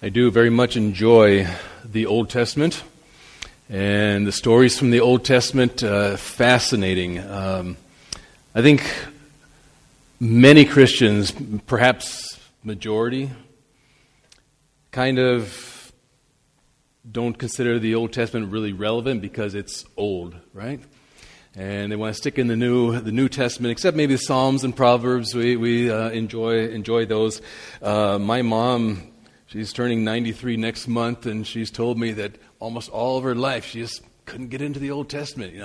I do very much enjoy the Old Testament, and the stories from the Old Testament, fascinating. I think many Christians, perhaps majority, kind of don't consider the Old Testament really relevant because it's old, right? And they want to stick in the New Testament, except maybe the Psalms and Proverbs. We enjoy those. My mom, she's turning 93 next month, and she's told me that almost all of her life she just couldn't get into the Old Testament.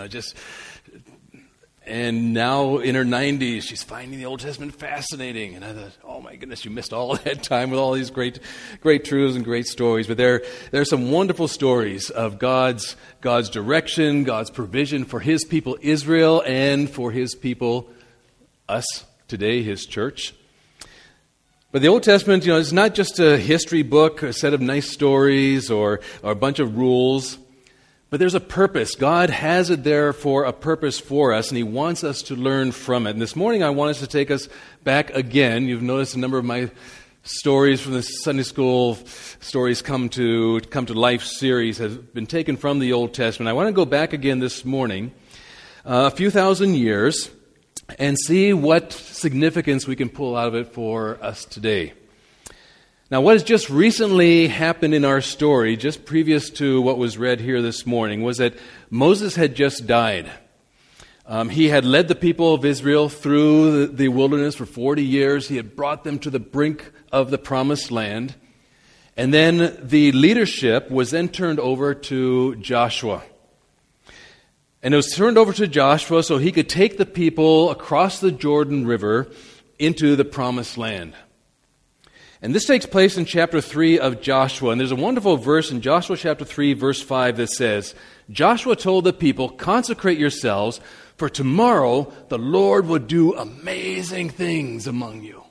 And now in her 90s, she's finding the Old Testament fascinating. And I thought, oh my goodness, you missed all that time with all these great truths and great stories. But there are some wonderful stories of God's direction, God's provision for His people Israel, and for His people, us today, His church. But the Old Testament, it's not just a history book, a set of nice stories, or a bunch of rules. But there's a purpose. God has it there for a purpose for us, and He wants us to learn from it. And this morning I want us to take us back again. You've noticed a number of my stories from the Sunday School Stories Come to Life series have been taken from the Old Testament. I want to go back again this morning, a few thousand years, and see what significance we can pull out of it for us today. Now, what has just recently happened in our story, just previous to what was read here this morning, was that Moses had just died. He had led the people of Israel through the wilderness for 40 years. He had brought them to the brink of the promised land. And then the leadership was then turned over to Joshua. And it was turned over to Joshua so he could take the people across the Jordan River into the promised land. And this takes place in chapter 3 of Joshua. And there's a wonderful verse in Joshua chapter 3, verse 5 that says, Joshua told the people, consecrate yourselves, for tomorrow the Lord will do amazing things among you.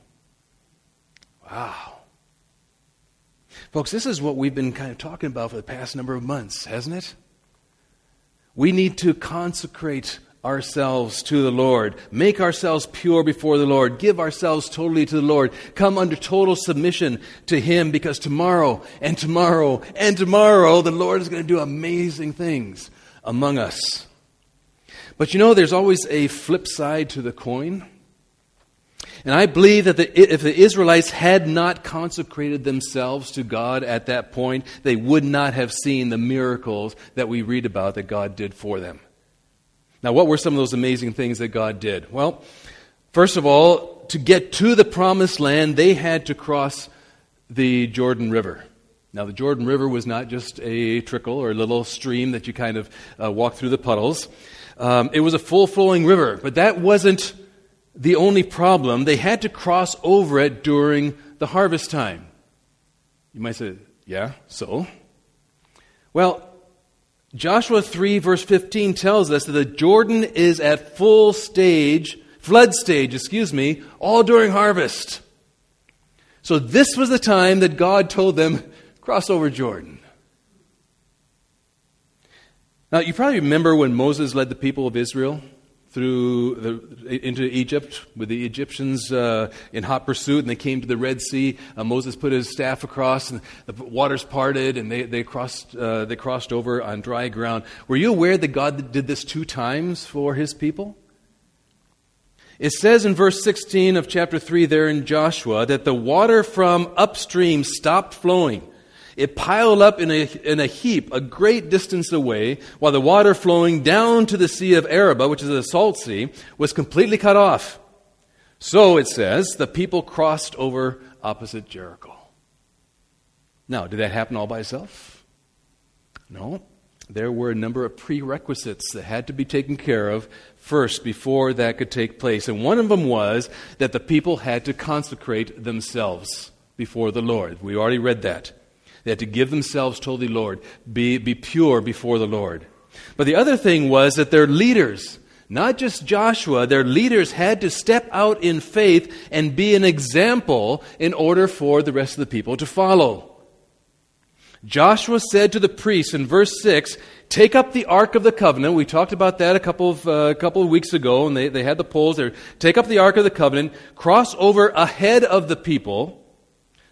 Wow. Folks, this is what we've been kind of talking about for the past number of months, hasn't it? We need to consecrate ourselves to the Lord, make ourselves pure before the Lord, give ourselves totally to the Lord, come under total submission to Him, because tomorrow and tomorrow and tomorrow the Lord is going to do amazing things among us. But there's always a flip side to the coin. And I believe that if the Israelites had not consecrated themselves to God at that point, they would not have seen the miracles that we read about that God did for them. Now, what were some of those amazing things that God did? Well, first of all, to get to the promised land, they had to cross the Jordan River. Now, the Jordan River was not just a trickle or a little stream that you kind of walk through the puddles. It was a full-flowing river, but that wasn't the only problem. They had to cross over it during the harvest time. You might say, yeah, so? Well, Joshua 3 verse 15 tells us that the Jordan is at flood stage, all during harvest. So this was the time that God told them, cross over Jordan. Now, you probably remember when Moses led the people of Israel into Egypt with the Egyptians in hot pursuit, and they came to the Red Sea. Moses put his staff across, and the waters parted, and they crossed over on dry ground. Were you aware that God did this 2 times for His people? It says in verse 16 of chapter 3 there in Joshua that the water from upstream stopped flowing. It piled up in a heap a great distance away, while the water flowing down to the Sea of Arabah, which is a salt sea, was completely cut off. So, it says, the people crossed over opposite Jericho. Now, did that happen all by itself? No. There were a number of prerequisites that had to be taken care of first before that could take place. And one of them was that the people had to consecrate themselves before the Lord. We already read that. They had to give themselves totally to the Lord, be pure before the Lord. But the other thing was that their leaders, not just Joshua, their leaders had to step out in faith and be an example in order for the rest of the people to follow. Joshua said to the priests in verse 6, take up the Ark of the Covenant. We talked about that a couple of weeks ago, and they had the poles there. Take up the Ark of the Covenant, cross over ahead of the people,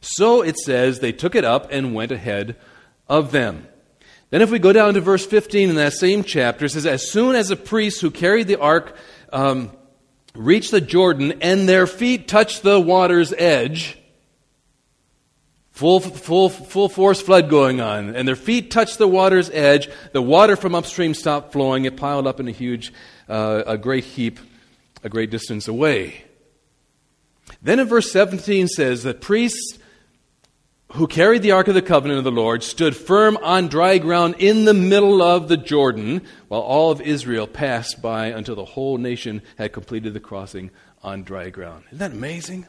So it says they took it up and went ahead of them. Then if we go down to verse 15 in that same chapter, it says, as soon as the priests who carried the ark reached the Jordan and their feet touched the water's edge, full force flood going on, and their feet touched the water's edge, the water from upstream stopped flowing. It piled up in a great heap, a great distance away. Then in verse 17 says, the priests who carried the Ark of the Covenant of the Lord stood firm on dry ground in the middle of the Jordan, while all of Israel passed by until the whole nation had completed the crossing on dry ground. Isn't that amazing?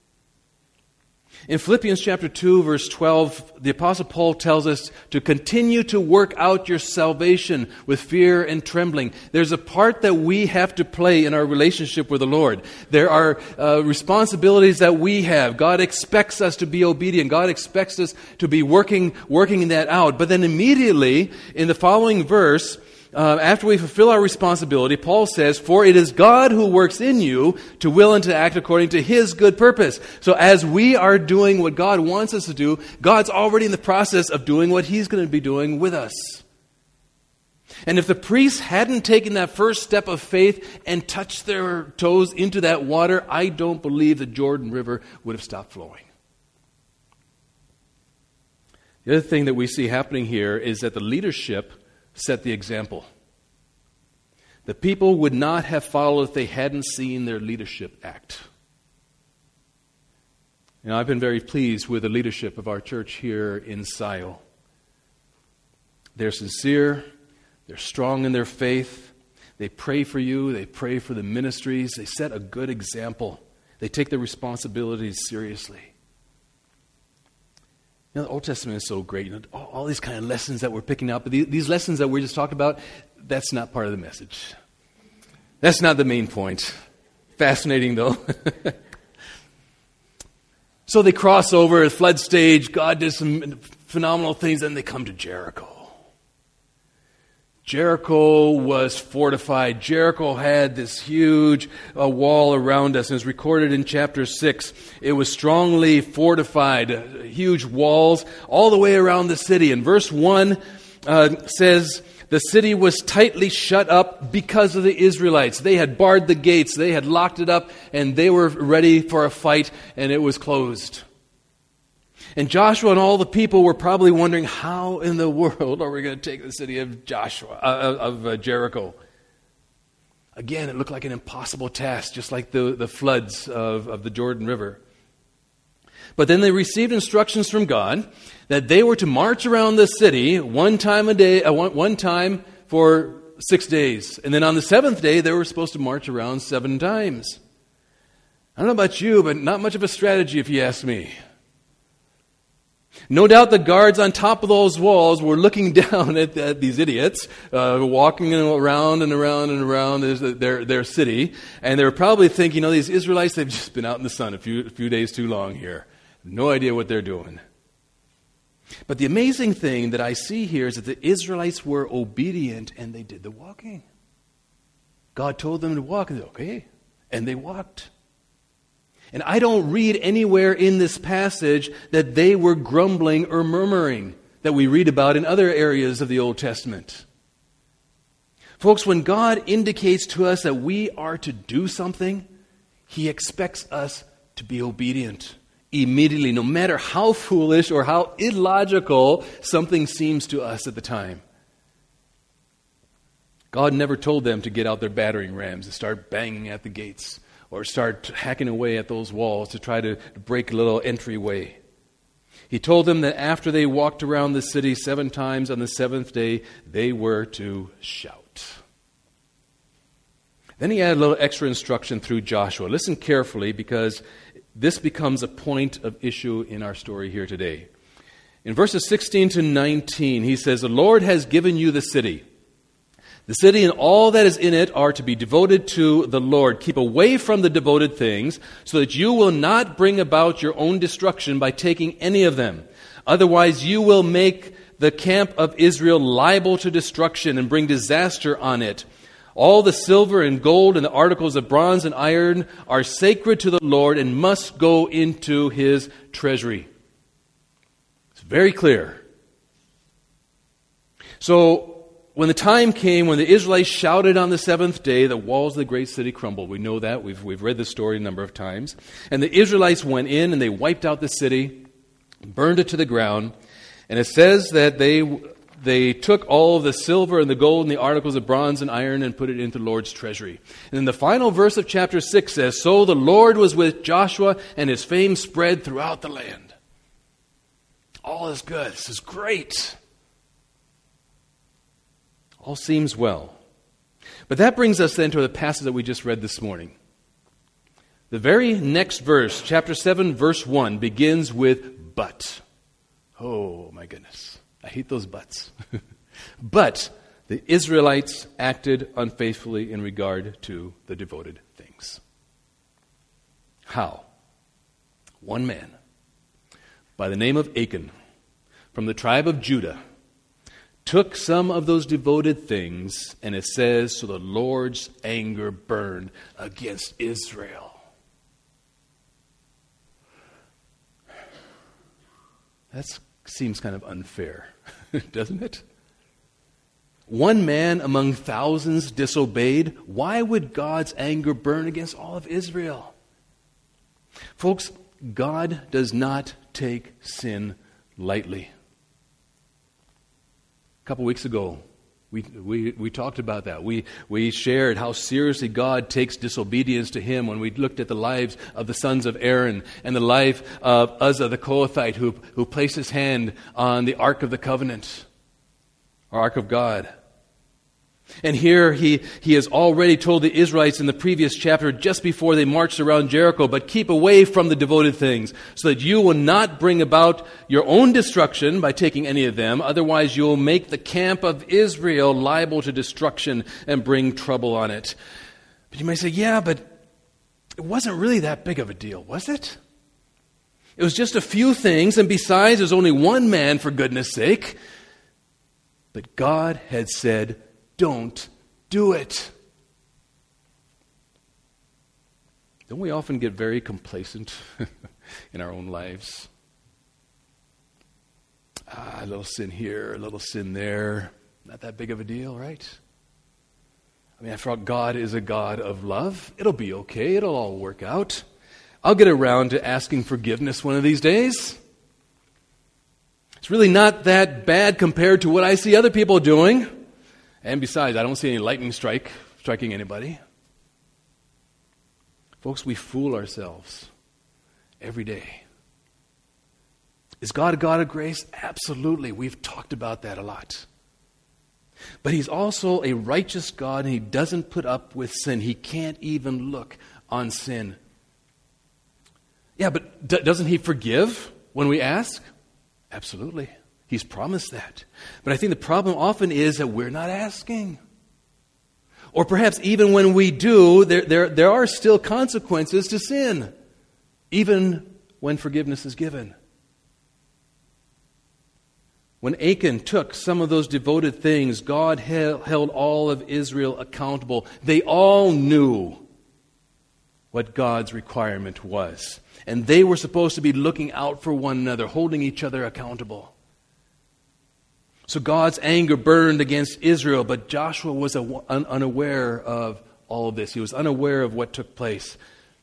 In Philippians chapter 2, verse 12, the Apostle Paul tells us to continue to work out your salvation with fear and trembling. There's a part that we have to play in our relationship with the Lord. There are responsibilities that we have. God expects us to be obedient. God expects us to be working that out. But then immediately, in the following verse, after we fulfill our responsibility, Paul says, for it is God who works in you to will and to act according to His good purpose. So as we are doing what God wants us to do, God's already in the process of doing what He's going to be doing with us. And if the priests hadn't taken that first step of faith and touched their toes into that water, I don't believe the Jordan River would have stopped flowing. The other thing that we see happening here is that the leadership set the example. The people would not have followed if they hadn't seen their leadership act. And I've been very pleased with the leadership of our church here in Scio. They're sincere, they're strong in their faith, they pray for you, they pray for the ministries, they set a good example. They take their responsibilities seriously. You know, the Old Testament is so great. You know, all these kind of lessons that we're picking up, but these lessons that we just talked about, that's not part of the message. That's not the main point. Fascinating, though. So they cross over a flood stage. God did some phenomenal things. Then they come to Jericho. Jericho was fortified. Jericho had this huge wall around us. And it's recorded in chapter 6. It was strongly fortified, huge walls all the way around the city. And verse 1 says, the city was tightly shut up because of the Israelites. They had barred the gates. They had locked it up, and they were ready for a fight, and it was closed. And Joshua and all the people were probably wondering, how in the world are we going to take the city of Jericho? Again, it looked like an impossible task, just like the floods of the Jordan River. But then they received instructions from God that they were to march around the city one time a day, one time for 6 days. And then on the seventh day, they were supposed to march around 7 times. I don't know about you, but not much of a strategy if you ask me. No doubt the guards on top of those walls were looking down at these idiots, walking around and around and around their city. And they were probably thinking, these Israelites, they've just been out in the sun a few days too long here. No idea what they're doing. But the amazing thing that I see here is that the Israelites were obedient and they did the walking. God told them to walk, and they said, okay, and they walked. And I don't read anywhere in this passage that they were grumbling or murmuring that we read about in other areas of the Old Testament. Folks, when God indicates to us that we are to do something, He expects us to be obedient immediately, no matter how foolish or how illogical something seems to us at the time. God never told them to get out their battering rams and start banging at the gates, or start hacking away at those walls to try to break a little entryway. He told them that after they walked around the city 7 times on the 7th day, they were to shout. Then he added a little extra instruction through Joshua. Listen carefully, because this becomes a point of issue in our story here today. In verses 16 to 19, he says, the Lord has given you the city. The city and all that is in it are to be devoted to the Lord. Keep away from the devoted things, so that you will not bring about your own destruction by taking any of them. Otherwise, you will make the camp of Israel liable to destruction and bring disaster on it. All the silver and gold and the articles of bronze and iron are sacred to the Lord and must go into His treasury. very clear. So when the time came when the Israelites shouted on the seventh day, the walls of the great city crumbled. We know that. We've read this story a number of times. And the Israelites went in and they wiped out the city, burned it to the ground. And it says that they took all of the silver and the gold and the articles of bronze and iron and put it into the Lord's treasury. And then the final verse of chapter 6 says, "So the Lord was with Joshua, and his fame spread throughout the land." All is good. This is great. All seems well. But that brings us then to the passage that we just read this morning. The very next verse, chapter 7, verse 1, begins with "but." Oh, my goodness. I hate those buts. But the Israelites acted unfaithfully in regard to the devoted things. How? One man, by the name of Achan, from the tribe of Judah, took some of those devoted things, and it says, so the Lord's anger burned against Israel. That seems kind of unfair, doesn't it? One man among thousands disobeyed. Why would God's anger burn against all of Israel? Folks, God does not take sin lightly. A couple weeks ago, we talked about that. We shared how seriously God takes disobedience to Him when we looked at the lives of the sons of Aaron and the life of Uzzah the Kohathite who placed his hand on the Ark of the Covenant, or Ark of God. And here he has already told the Israelites in the previous chapter, just before they marched around Jericho, but keep away from the devoted things, so that you will not bring about your own destruction by taking any of them. Otherwise you will make the camp of Israel liable to destruction and bring trouble on it. But you might say, yeah, but it wasn't really that big of a deal, was it? It was just a few things, and besides, there's only one man, for goodness sake. But God had said, don't do it. Don't we often get very complacent in our own lives? A little sin here, a little sin there. Not that big of a deal, right? I mean, after all, God is a God of love. It'll be okay. It'll all work out. I'll get around to asking forgiveness one of these days. It's really not that bad compared to what I see other people doing. And besides, I don't see any lightning striking anybody. Folks, we fool ourselves every day. Is God a God of grace? Absolutely. We've talked about that a lot. But He's also a righteous God, and He doesn't put up with sin. He can't even look on sin. Yeah, but doesn't He forgive when we ask? Absolutely. He's promised that. But I think the problem often is that we're not asking. Or perhaps even when we do, there are still consequences to sin, even when forgiveness is given. When Achan took some of those devoted things, God held all of Israel accountable. They all knew what God's requirement was. And they were supposed to be looking out for one another, holding each other accountable. So God's anger burned against Israel, but Joshua was unaware of all of this. He was unaware of what took place.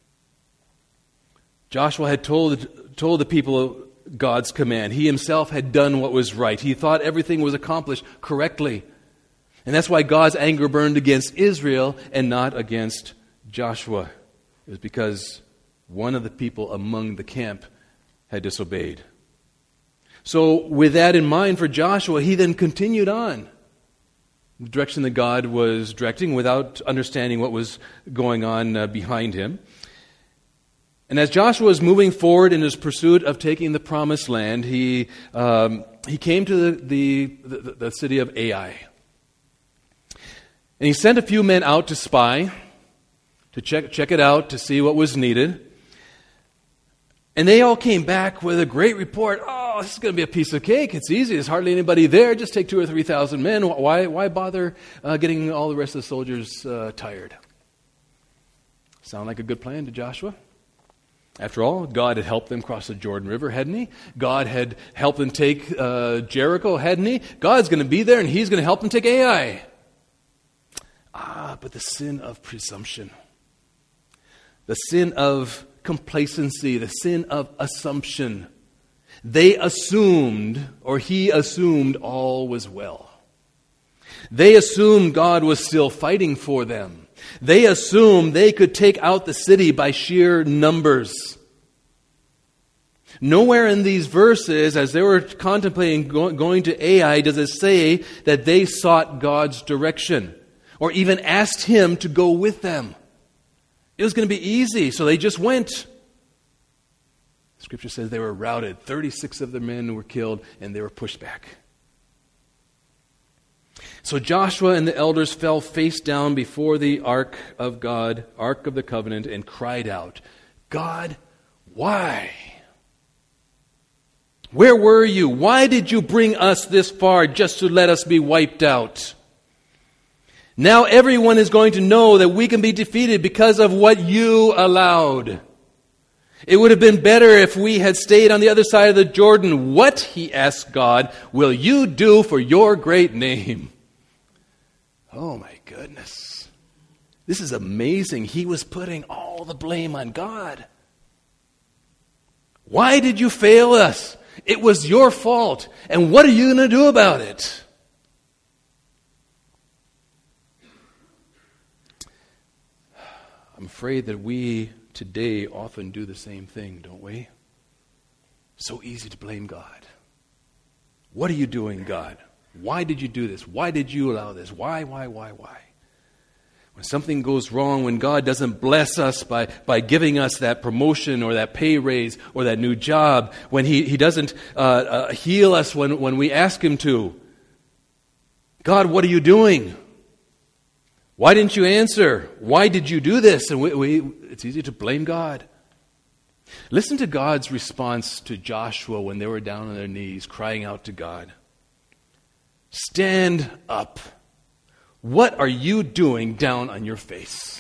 Joshua had told the people God's command. He himself had done what was right. He thought everything was accomplished correctly. And that's why God's anger burned against Israel and not against Joshua. It was because one of the people among the camp had disobeyed. So with that in mind for Joshua, he then continued on the direction that God was directing without understanding what was going on behind him. And as Joshua was moving forward in his pursuit of taking the promised land, he came to the city of Ai. And he sent a few men out to spy, to check it out, to see what was needed. And they all came back with a great report. Oh, this is going to be a piece of cake. It's easy. There's hardly anybody there. Just take 2,000 or 3,000 men. Why bother getting all the rest of the soldiers tired? Sound like a good plan to Joshua? After all, God had helped them cross the Jordan River, hadn't he? God had helped them take Jericho, hadn't he? God's going to be there and he's going to help them take Ai. But the sin of presumption, the sin of complacency, the sin of assumption. They assumed, or he assumed, all was well. They assumed God was still fighting for them. They assumed they could take out the city by sheer numbers. Nowhere in these verses, as they were contemplating going to Ai, does it say that they sought God's direction or even asked him to go with them. It was going to be easy, so they just went. Scripture says they were routed. 36 of the men were killed, and they were pushed back. So Joshua and the elders fell face down before the ark of God, ark of the covenant, and cried out, God, why? Where were you? Why did you bring us this far just to let us be wiped out? Now everyone is going to know that we can be defeated because of what you allowed. It would have been better if we had stayed on the other side of the Jordan. What, he asked God, will you do for your great name? Oh my goodness. This is amazing. He was putting all the blame on God. Why did you fail us? It was your fault. And what are you going to do about it? I'm afraid that we today often do the same thing, don't we? So easy to blame God. What are you doing, God? Why did you do this? Why did you allow this? Why? When something goes wrong, when God doesn't bless us by giving us that promotion or that pay raise or that new job, when He doesn't heal us when we ask Him to. God, what are you doing? Why didn't you answer? Why did you do this? And it's easy to blame God. Listen to God's response to Joshua when they were down on their knees crying out to God. Stand up. What are you doing down on your face?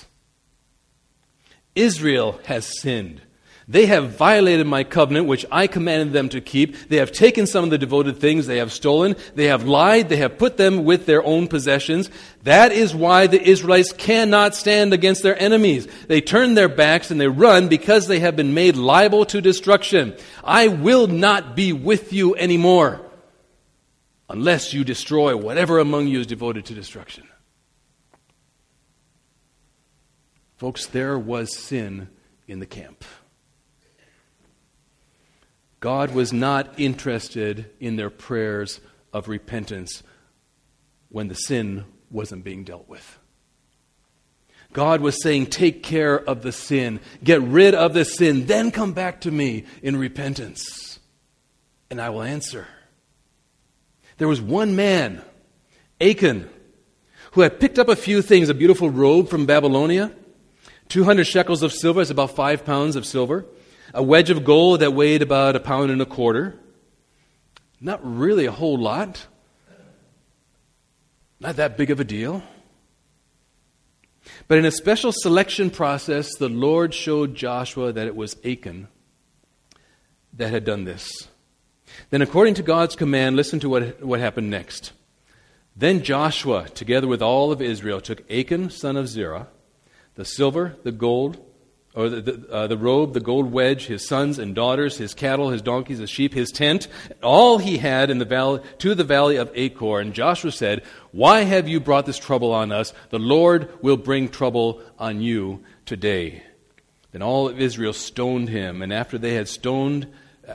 Israel has sinned. They have violated my covenant, which I commanded them to keep. They have taken some of the devoted things they have stolen. They have lied. They have put them with their own possessions. That is why the Israelites cannot stand against their enemies. They turn their backs and they run because they have been made liable to destruction. I will not be with you anymore unless you destroy whatever among you is devoted to destruction. Folks, there was sin in the camp. God was not interested in their prayers of repentance when the sin wasn't being dealt with. God was saying, take care of the sin. Get rid of the sin. Then come back to me in repentance. And I will answer. There was one man, Achan, who had picked up a few things, a beautiful robe from Babylonia, 200 shekels of silver, it's about 5 pounds of silver, a wedge of gold that weighed about 1.25 pounds. Not really a whole lot. Not that big of a deal. But in a special selection process, the Lord showed Joshua that it was Achan that had done this. Then according to God's command, listen to what happened next. Then Joshua, together with all of Israel, took Achan, son of Zerah, the silver, the gold, or the robe, the gold wedge, his sons and daughters, his cattle, his donkeys, his sheep, his tent, all he had in the valley, to the valley of Achor. And Joshua said, why have you brought this trouble on us? The Lord will bring trouble on you today. Then all of Israel stoned him, and after they had stoned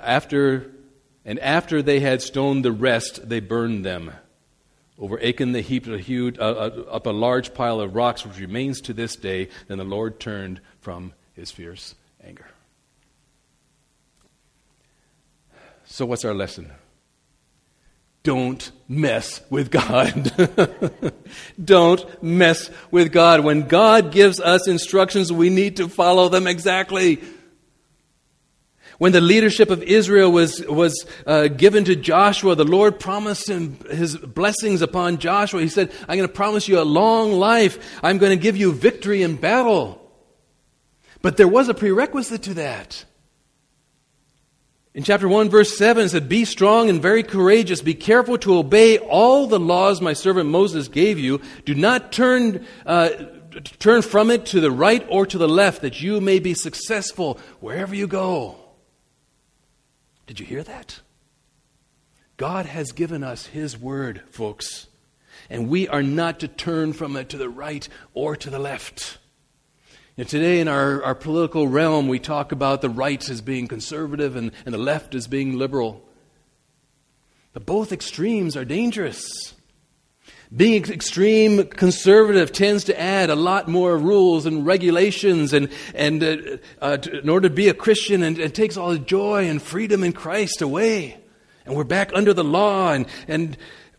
the rest, they burned them. Over Achan they heaped up a large pile of rocks, which remains to this day. Then the Lord turned from his fierce anger. So what's our lesson? Don't mess with God. Don't mess with God. When God gives us instructions, we need to follow them exactly. When the leadership of Israel was given to Joshua, the Lord promised him his blessings upon Joshua. He said, I'm going to promise you a long life. I'm going to give you victory in battle. But there was a prerequisite to that. In chapter 1, verse 7, it said, "Be strong and very courageous. Be careful to obey all the laws my servant Moses gave you. Do not turn from it to the right or to the left, that you may be successful wherever you go." Did you hear that? God has given us His word, folks, and we are not to turn from it to the right or to the left. Today in our political realm, we talk about the right as being conservative and the left as being liberal. But both extremes are dangerous. Being extreme conservative tends to add a lot more rules and regulations and in order to be a Christian, and it takes all the joy and freedom in Christ away. And we're back under the law, and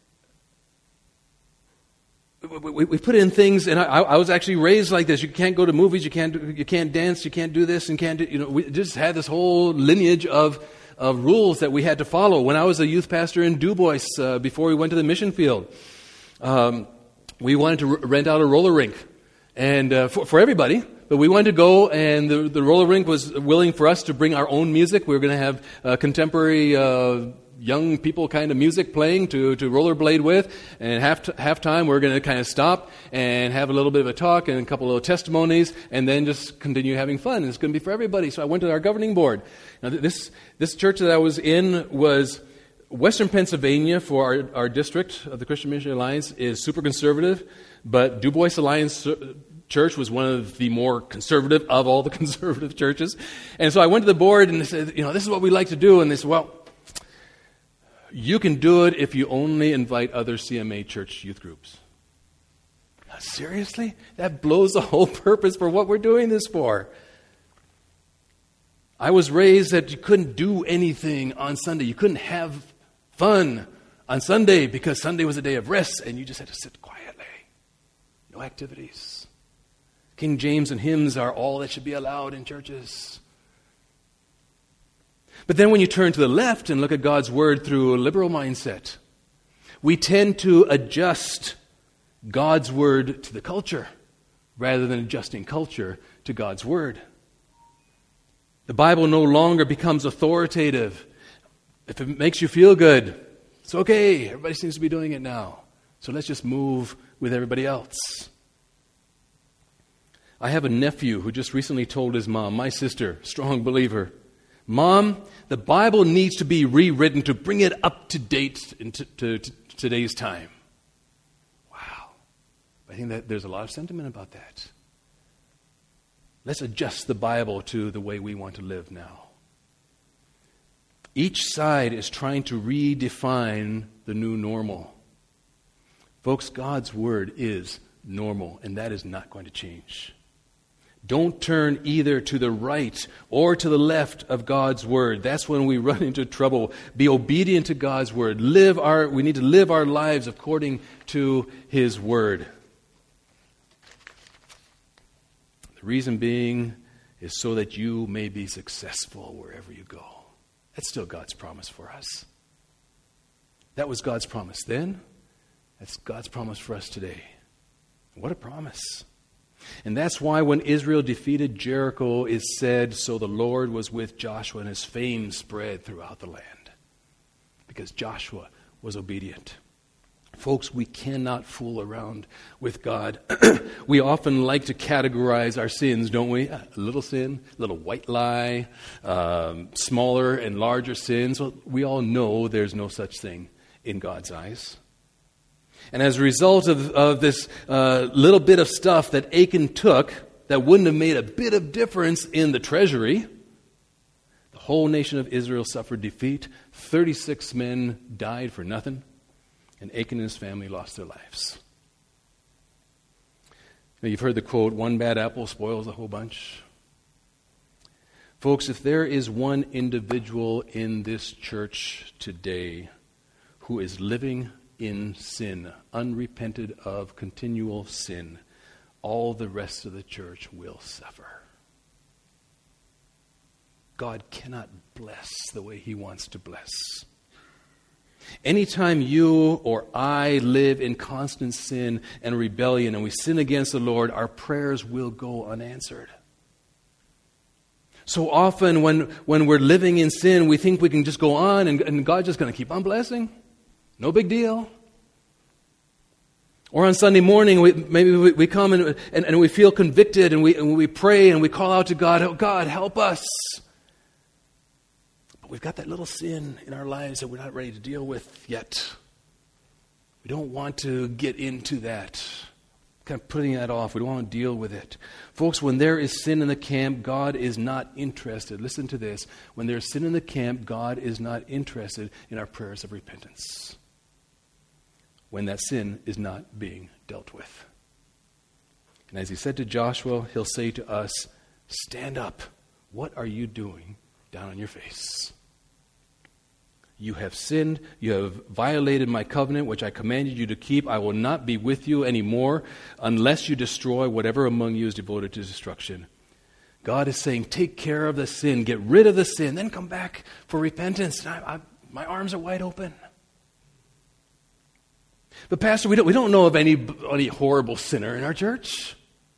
we put in things, and I was actually raised like this. You can't go to movies, you can't dance, you can't do this, and can't do, we just had this whole lineage of rules that we had to follow. When I was a youth pastor in Dubois, before we went to the mission field, we wanted to rent out a roller rink, and for everybody. But we wanted to go, and the roller rink was willing for us to bring our own music. We were going to have contemporary young people kind of music playing to rollerblade with. And halftime, we're going to kind of stop and have a little bit of a talk and a couple of little testimonies, and then just continue having fun. It's going to be for everybody. So I went to our governing board. Now, this church that I was in was Western Pennsylvania. For our district of the Christian Missionary Alliance is super conservative, but Du Bois Alliance Church was one of the more conservative of all the conservative churches. And so I went to the board and they said, this is what we like to do. And they said, well, you can do it if you only invite other CMA church youth groups. Now, seriously? That blows the whole purpose for what we're doing this for. I was raised that you couldn't do anything on Sunday. You couldn't have fun on Sunday because Sunday was a day of rest and you just had to sit quietly. No activities. King James and hymns are all that should be allowed in churches. But then when you turn to the left and look at God's word through a liberal mindset, we tend to adjust God's word to the culture rather than adjusting culture to God's word. The Bible no longer becomes authoritative. If it makes you feel good, it's okay. Everybody seems to be doing it now. So let's just move with everybody else. I have a nephew who just recently told his mom, my sister, strong believer, "Mom, the Bible needs to be rewritten to bring it up to date to today's time." Wow. I think that there's a lot of sentiment about that. Let's adjust the Bible to the way we want to live now. Each side is trying to redefine the new normal. Folks, God's word is normal, and that is not going to change. Don't turn either to the right or to the left of God's word. That's when we run into trouble. Be obedient to God's word. We need to live our lives according to His word. The reason being is so that you may be successful wherever you go. That's still God's promise for us. That was God's promise then. That's God's promise for us today. What a promise. And that's why when Israel defeated Jericho, it said, "So the Lord was with Joshua, and his fame spread throughout the land." Because Joshua was obedient. Folks, we cannot fool around with God. We often like to categorize our sins, don't we? A little sin, a little white lie, smaller and larger sins. Well, we all know there's no such thing in God's eyes. And as a result of this little bit of stuff that Achan took that wouldn't have made a bit of difference in the treasury, the whole nation of Israel suffered defeat. 36 men died for nothing, and Achan and his family lost their lives. Now, you've heard the quote, "One bad apple spoils the whole bunch." Folks, if there is one individual in this church today who is living in sin, unrepented of continual sin, all the rest of the church will suffer. God cannot bless the way He wants to bless. Anytime you or I live in constant sin and rebellion and we sin against the Lord, our prayers will go unanswered. So often when we're living in sin, we think we can just go on and God's just going to keep on blessing. No big deal. Or on Sunday morning, we come and we feel convicted and we pray and we call out to God, oh God, help us. But we've got that little sin in our lives that we're not ready to deal with yet. We don't want to get into that. Kind of putting that off. We don't want to deal with it. Folks, when there is sin in the camp, God is not interested. Listen to this. When there's sin in the camp, God is not interested in our prayers of repentance. When that sin is not being dealt with. And as he said to Joshua, he'll say to us, stand up. What are you doing down on your face? You have sinned. You have violated my covenant, which I commanded you to keep. I will not be with you anymore unless you destroy whatever among you is devoted to destruction. God is saying, take care of the sin. Get rid of the sin. Then come back for repentance. My arms are wide open. But Pastor, we don't know of any horrible sinner in our church.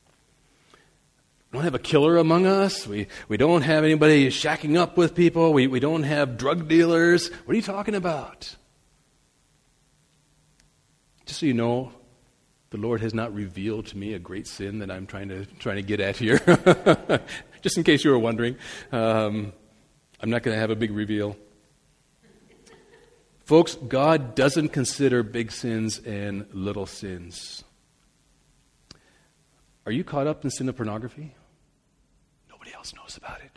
We don't have a killer among us. We don't have anybody shacking up with people. We don't have drug dealers. What are you talking about? Just so you know, the Lord has not revealed to me a great sin that I'm trying to get at here. Just in case you were wondering, I'm not going to have a big reveal. Folks, God doesn't consider big sins and little sins. Are you caught up in sin of pornography? Nobody else knows about it.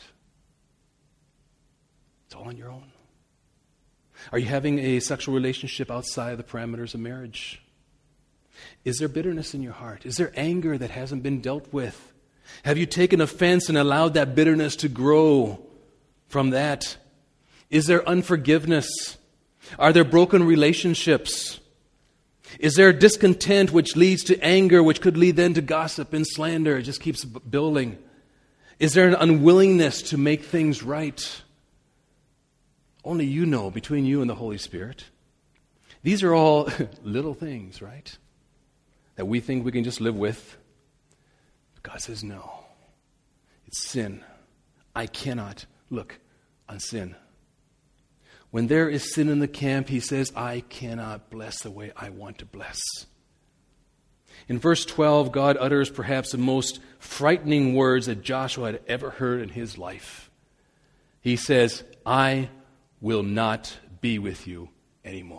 It's all on your own. Are you having a sexual relationship outside of the parameters of marriage? Is there bitterness in your heart? Is there anger that hasn't been dealt with? Have you taken offense and allowed that bitterness to grow from that? Is there unforgiveness? Are there broken relationships? Is there discontent which leads to anger, which could lead then to gossip and slander? It just keeps building. Is there an unwillingness to make things right? Only you know, between you and the Holy Spirit. These are all little things, right? That we think we can just live with. God says no. It's sin. I cannot look on sin. When there is sin in the camp, he says, I cannot bless the way I want to bless. In verse 12, God utters perhaps the most frightening words that Joshua had ever heard in his life. He says, I will not be with you anymore.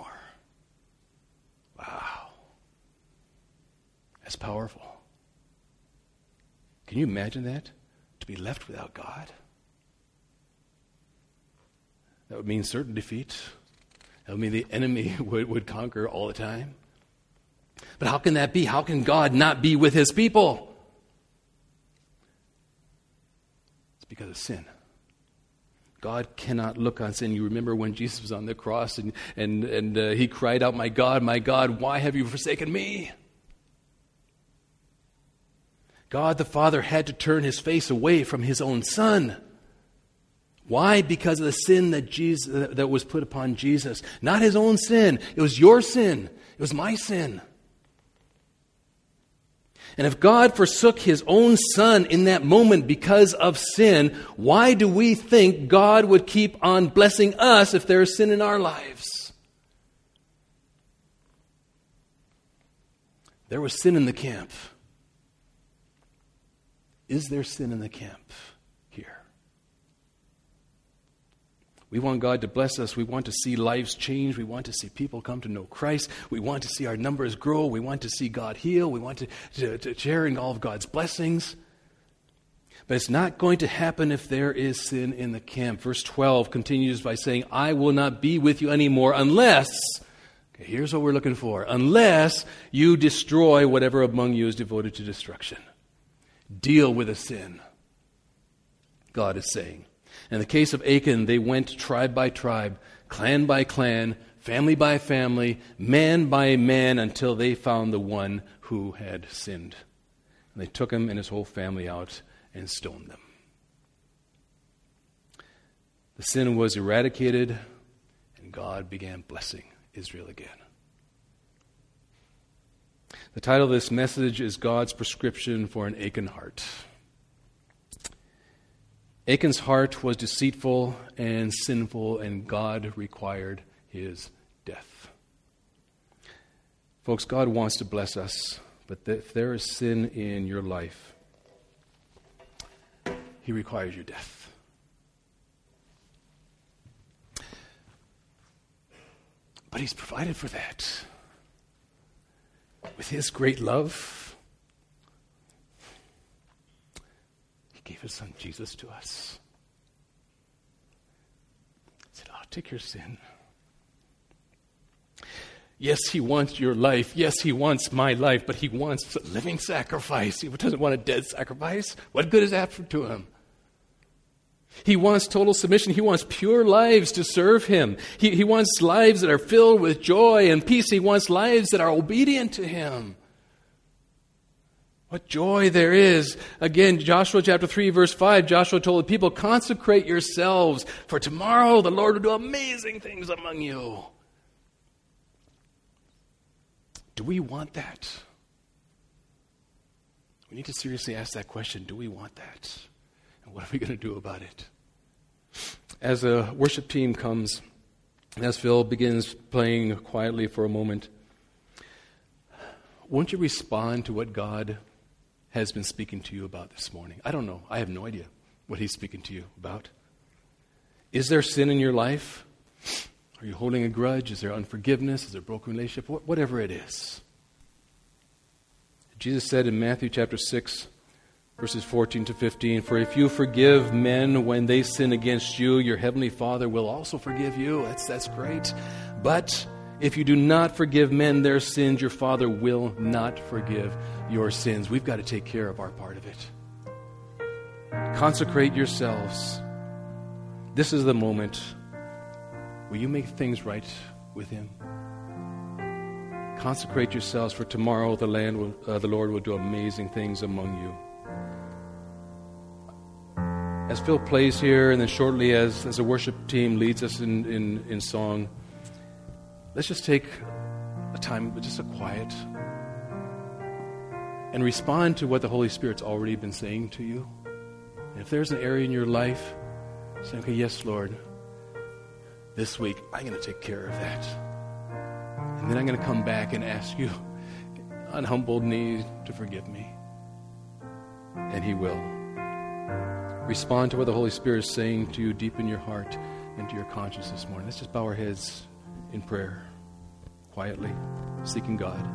Wow. That's powerful. Can you imagine that? To be left without God? That would mean certain defeat. That would mean the enemy would conquer all the time. But how can that be? How can God not be with his people? It's because of sin. God cannot look on sin. You remember when Jesus was on the cross and he cried out, my God, why have you forsaken me? God the Father had to turn his face away from his own Son. Why? Because of the sin that was put upon Jesus. Not his own sin. It was your sin. It was my sin. And if God forsook his own Son in that moment because of sin, why do we think God would keep on blessing us if there is sin in our lives? There was sin in the camp. Is there sin in the camp here? We want God to bless us. We want to see lives change. We want to see people come to know Christ. We want to see our numbers grow. We want to see God heal. We want to share in all of God's blessings. But it's not going to happen if there is sin in the camp. Verse 12 continues by saying, I will not be with you anymore unless, okay, here's what we're looking for, unless you destroy whatever among you is devoted to destruction. Deal with the sin, God is saying. In the case of Achan, they went tribe by tribe, clan by clan, family by family, man by man, until they found the one who had sinned. And they took him and his whole family out and stoned them. The sin was eradicated, and God began blessing Israel again. The title of this message is God's Prescription for an Achan Heart. Achan's heart was deceitful and sinful, and God required his death. Folks, God wants to bless us, but if there is sin in your life, he requires your death. But he's provided for that. With his great love, he gave his son Jesus to us. He said, "I'll take your sin." Yes, he wants your life. Yes, he wants my life, but he wants a living sacrifice. He doesn't want a dead sacrifice. What good is that to him? He wants total submission. He wants pure lives to serve him. He wants lives that are filled with joy and peace. He wants lives that are obedient to him. What joy there is. Again, Joshua chapter 3, verse 5, Joshua told the people, "Consecrate yourselves, for tomorrow the Lord will do amazing things among you." Do we want that? We need to seriously ask that question. Do we want that? And what are we going to do about it? As a worship team comes, as Phil begins playing quietly for a moment, won't you respond to what God has been speaking to you about this morning? I don't know. I have no idea what he's speaking to you about. Is there sin in your life? Are you holding a grudge? Is there unforgiveness? Is there a broken relationship? Whatever it is. Jesus said in Matthew chapter 6, verses 14 to 15, "For if you forgive men when they sin against you, your heavenly Father will also forgive you." That's great. "But if you do not forgive men their sins, your Father will not forgive your sins." We've got to take care of our part of it. Consecrate yourselves. This is the moment. Will you make things right with him? Consecrate yourselves, for tomorrow the Lord will do amazing things among you. As Phil plays here, and then shortly as the worship team leads us in song, let's just take a time, just a quiet, and respond to what the Holy Spirit's already been saying to you. And if there's an area in your life, say, "Okay, yes, Lord, this week I'm going to take care of that." And then I'm going to come back and ask you on humbled knees to forgive me. And he will. Respond to what the Holy Spirit is saying to you deep in your heart and to your conscience this morning. Let's just bow our heads in prayer, quietly, seeking God.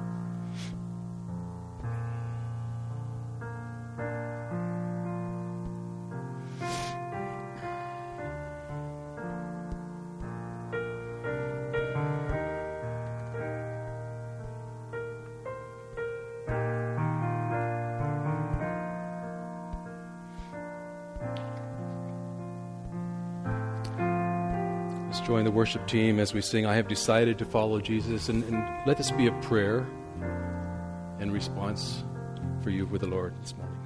Join the worship team as we sing, "I Have Decided to Follow Jesus," and let this be a prayer and response for you with the Lord this morning.